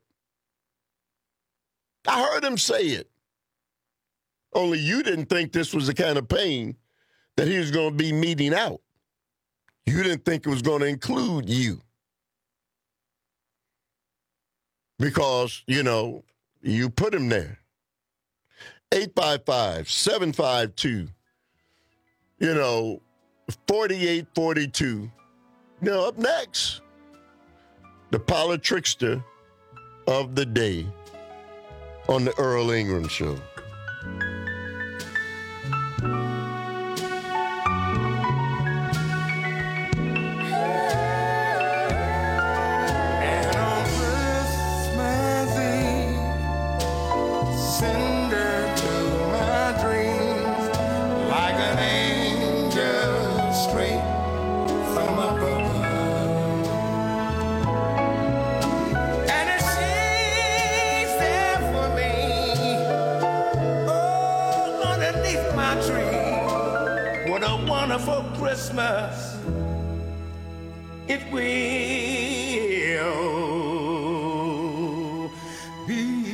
I heard him say it. Only you didn't think this was the kind of pain that he was going to be meting out. You didn't think it was going to include you. Because, you know, you put him there. eight five five, seven five two, you know, forty-eight forty-two. Now, up next, the politrickster of the day on the Earl Ingram Show. For Christmas, it will be.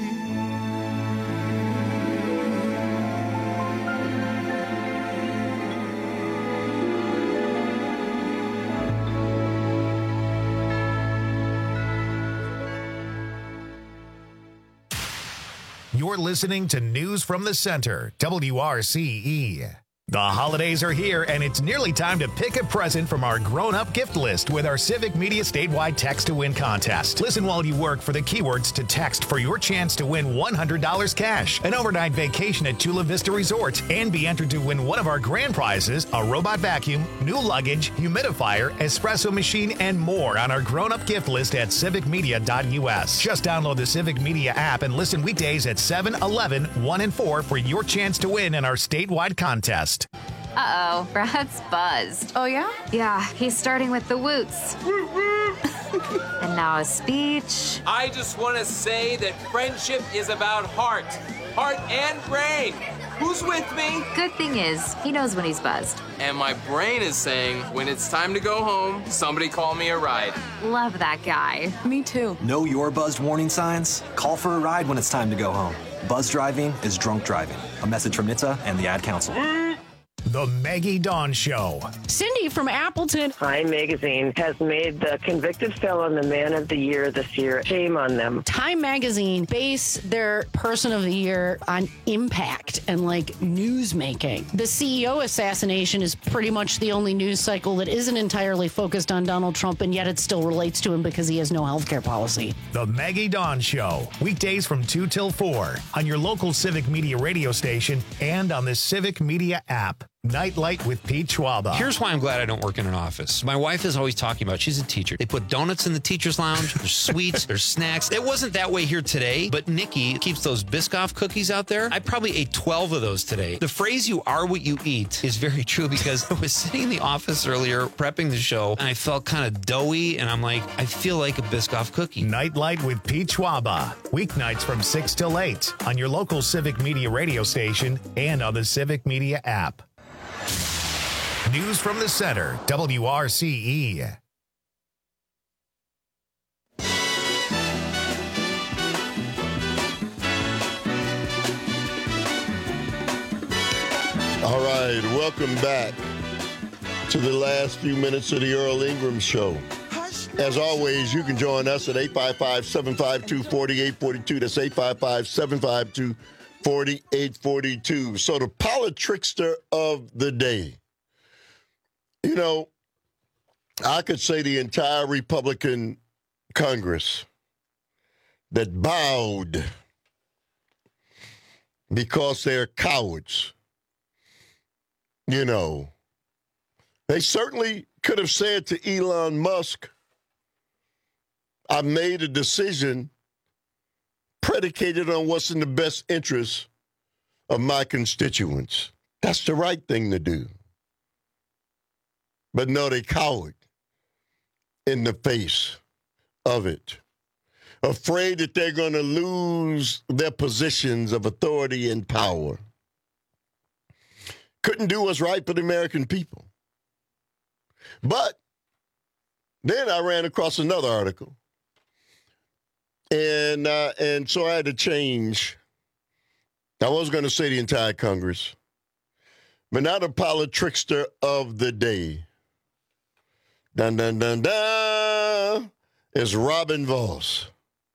You're listening to News from the Center, W R C E. The holidays are here, and it's nearly time to pick a present from our grown-up gift list with our Civic Media statewide Text to Win contest. Listen while you work for the keywords to text for your chance to win one hundred dollars cash, an overnight vacation at Chula Vista Resort, and be entered to win one of our grand prizes, a robot vacuum, new luggage, humidifier, espresso machine, and more on our grown-up gift list at civic media dot u s. Just download the Civic Media app and listen weekdays at seven, eleven, one, and four for your chance to win in our statewide contest. Uh-oh, Brad's buzzed. Oh, yeah? Yeah, he's starting with the woots. And now a speech. I just want to say that friendship is about heart. Heart and brain. Who's with me? Good thing is, he knows when he's buzzed. And my brain is saying, when it's time to go home, somebody call me a ride. Love that guy. Me too. Know your buzzed warning signs? Call for a ride when it's time to go home. Buzz driving is drunk driving. A message from N H T S A and the Ad Council. The Maggie Dawn Show. Cindy from Appleton. Time Magazine has made the convicted felon the man of the year this year. Shame on them. Time Magazine base their person of the year on impact and like news making. The C E O assassination is pretty much the only news cycle that isn't entirely focused on Donald Trump, and yet it still relates to him because he has no health care policy. The Maggie Dawn Show. Weekdays from two till four on your local Civic Media radio station and on the Civic Media app. Nightlight with Pete Schwaba. Here's why I'm glad I don't work in an office. My wife is always talking about, she's a teacher. They put donuts in the teacher's lounge. There's sweets. There's snacks. It wasn't that way here today, but Nikki keeps those Biscoff cookies out there. I probably ate twelve of those today. The phrase, you are what you eat, is very true because I was sitting in the office earlier prepping the show and I felt kind of doughy and I'm like, I feel like a Biscoff cookie. Nightlight with Pete Schwaba. Weeknights from six till eight on your local Civic Media radio station and on the Civic Media app. News from the Center, W R C E. All right, welcome back to the last few minutes of the Earl Ingram Show. As always, you can join us at eight five five, seven five two, four eight four two. That's eight five five, seven five two, four eight four two. So the politrickster of the day. You know, I could say the entire Republican Congress that bowed because they're cowards. You know, they certainly could have said to Elon Musk, I made a decision predicated on what's in the best interest of my constituents. That's the right thing to do. But no, they cowered in the face of it, afraid that they're going to lose their positions of authority and power. Couldn't do what's right for the American people. But then I ran across another article, and uh, and so I had to change. I was going to say the entire Congress, but now the politrickster of the day. Dun, dun, dun, dun, is Robin Vos.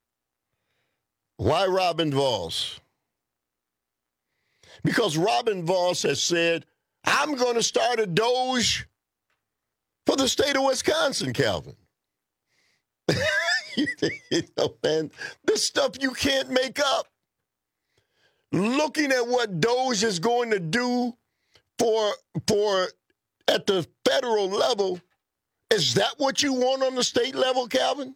Why Robin Vos? Because Robin Vos has said, I'm going to start a Doge for the state of Wisconsin, Calvin. you know, man, this stuff you can't make up. Looking at what Doge is going to do for, for at the federal level, is that what you want on the state level, Calvin?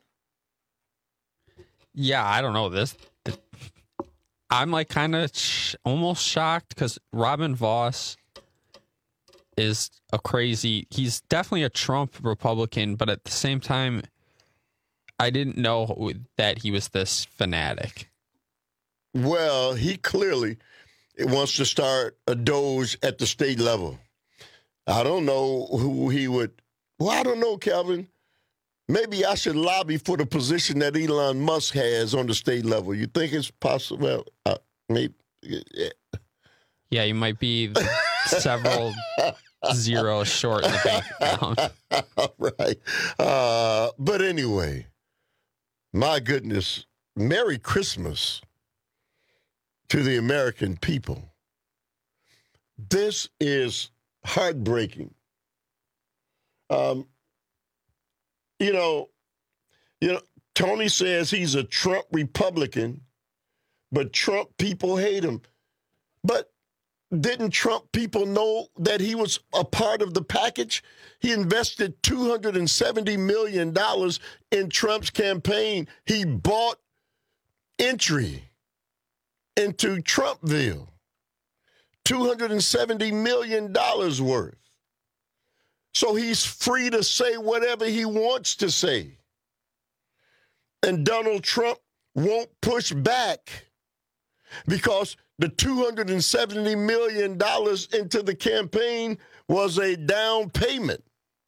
Yeah, I don't know this. I'm like kind of sh- almost shocked because Robin Vos is a crazy, he's definitely a Trump Republican, but at the same time, I didn't know that he was this fanatic. Well, he clearly wants to start a Doge at the state level. I don't know who he would. Well, I don't know, Calvin. Maybe I should lobby for the position that Elon Musk has on the state level. You think it's possible? Well, uh, maybe. Yeah. yeah, you might be several zeros short in the bank account. Right. Uh, but anyway, my goodness, Merry Christmas to the American people. this is heartbreaking. Um, you know, you know, Tony says he's a Trump Republican, but Trump people hate him. But didn't Trump people know that he was a part of the package? He invested two hundred seventy million dollars in Trump's campaign. He bought entry into Trumpville, two hundred seventy million dollars worth. So he's free to say whatever he wants to say. And Donald Trump won't push back because the two hundred seventy million dollars into the campaign was a down payment.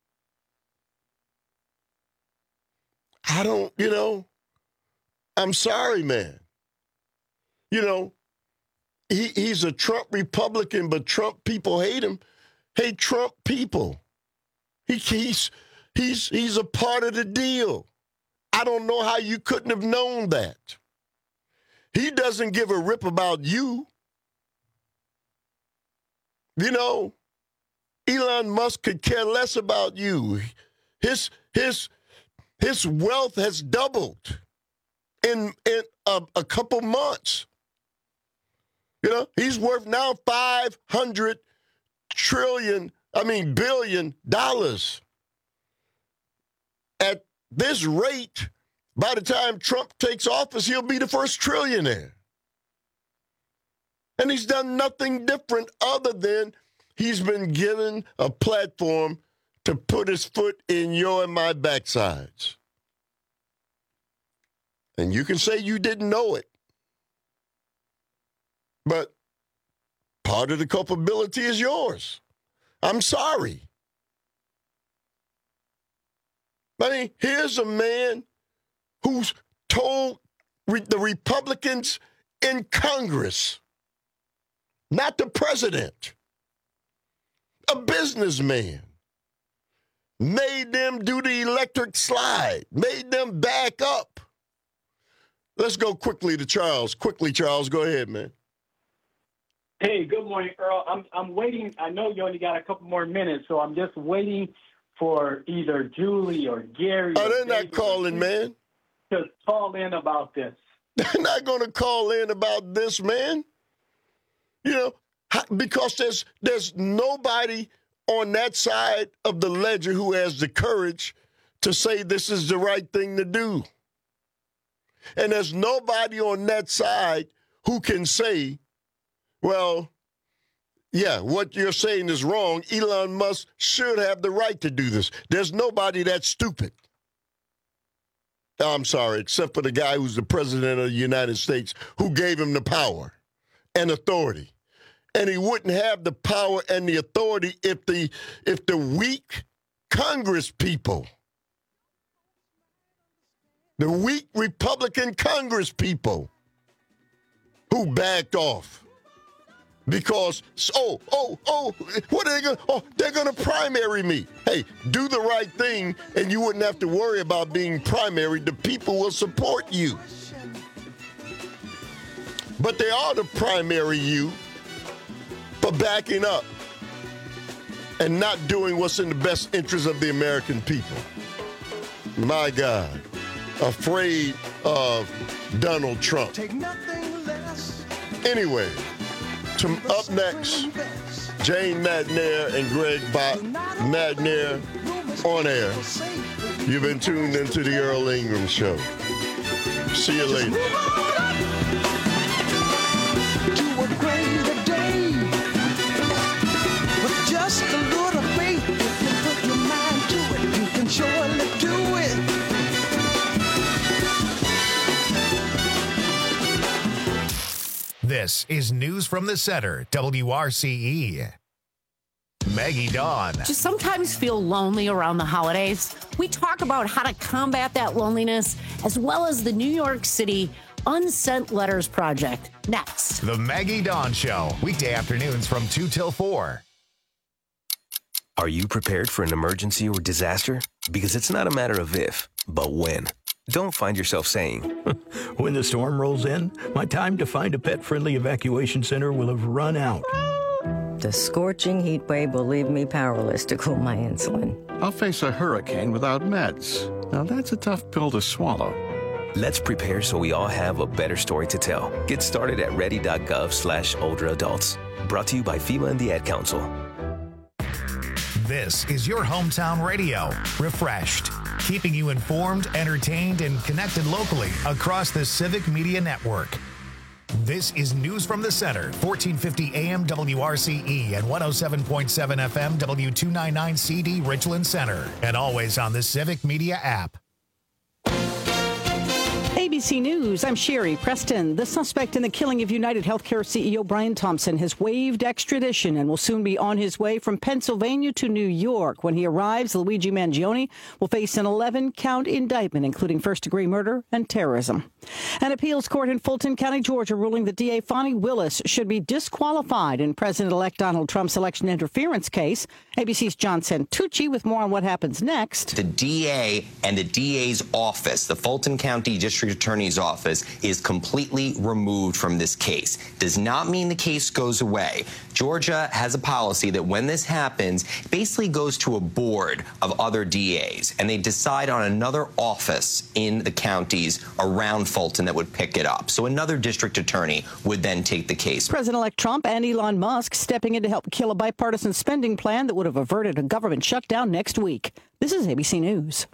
I don't, you know, I'm sorry, man. You know, he, he's a Trump Republican, but Trump people hate him. Hate Trump people. He, he's, he's, he's a part of the deal. I don't know how you couldn't have known that. He doesn't give a rip about you. You know, Elon Musk could care less about you. His his his wealth has doubled in in a, a couple months. You know, he's worth now five hundred trillion, I mean billion dollars. At this rate, by the time Trump takes office, he'll be the first trillionaire. And he's done nothing different other than he's been given a platform to put his foot in your and my backsides. And you can say you didn't know it. But part of the culpability is yours. I'm sorry. I mean, here's a man who's told re- the Republicans in Congress, not the president, a businessman, made them do the electric slide, made them back up. Let's go quickly to Charles. Quickly, Charles, go ahead, man. Hey, good morning, Earl. I'm I'm waiting. I know you only got a couple more minutes, so I'm just waiting for either Julie or Gary. Oh, they're not calling, man. To call in about this. They're not going to call in about this, man. You know, because there's there's nobody on that side of the ledger who has the courage to say this is the right thing to do. And there's nobody on that side who can say, well, yeah, what you're saying is wrong. Elon Musk should have the right to do this. There's nobody that stupid. I'm sorry, except for the guy who's the president of the United States who gave him the power and authority. And he wouldn't have the power and the authority if the if the weak Congress people, the weak Republican Congress people who backed off. Because, oh, oh, oh, what are they going to, oh, they're going to primary me. Hey, do the right thing and you wouldn't have to worry about being primaried. The people will support you. But they ought to primary you for backing up and not doing what's in the best interest of the American people. My God, afraid of Donald Trump. Anyway. To, up next, Jane Madnair and Greg Bott. Madnair on air. You've been tuned into the Earl Ingram Show. See you later. To a greater day. With just a little faith, if you put your mind to it, you can surely do it. This is News from the Center, W R C E. Maggie Dawn. Do you sometimes feel lonely around the holidays? We talk about how to combat that loneliness, as well as the New York City Unsent Letters Project. Next. The Maggie Dawn Show, weekday afternoons from two till four. Are you prepared for an emergency or disaster? Because it's not a matter of if, but when. Don't find yourself saying, when the storm rolls in, my time to find a pet-friendly evacuation center will have run out. The scorching heat wave will leave me powerless to cool my insulin. I'll face a hurricane without meds. Now that's a tough pill to swallow. Let's prepare so we all have a better story to tell. Get started at ready.gov slash older adults. Brought to you by FEMA and the Ad Council. This is your hometown radio, Refreshed, keeping you informed, entertained, and connected locally across the Civic Media Network. This is News from the Center, fourteen fifty A M W R C E and one oh seven point seven F M W two ninety-nine C D Richland Center, and always on the Civic Media app. A B C News, I'm Sherry Preston. The suspect in the killing of United Healthcare C E O Brian Thompson has waived extradition and will soon be on his way from Pennsylvania to New York. When he arrives, Luigi Mangione will face an eleven-count indictment, including first-degree murder and terrorism. An appeals court in Fulton County, Georgia, ruling that D A Fonnie Willis should be disqualified in President-elect Donald Trump's election interference case. A B C's John Santucci with more on what happens next. The D A and the D A's office, the Fulton County District Attorney's Office, is completely removed from this case. Does not mean the case goes away. Georgia has a policy that when this happens, it basically goes to a board of other D As, and they decide on another office in the counties around Fulton that would pick it up. So another district attorney would then take the case. President-elect Trump and Elon Musk stepping in to help kill a bipartisan spending plan that would have averted a government shutdown next week. This is A B C News.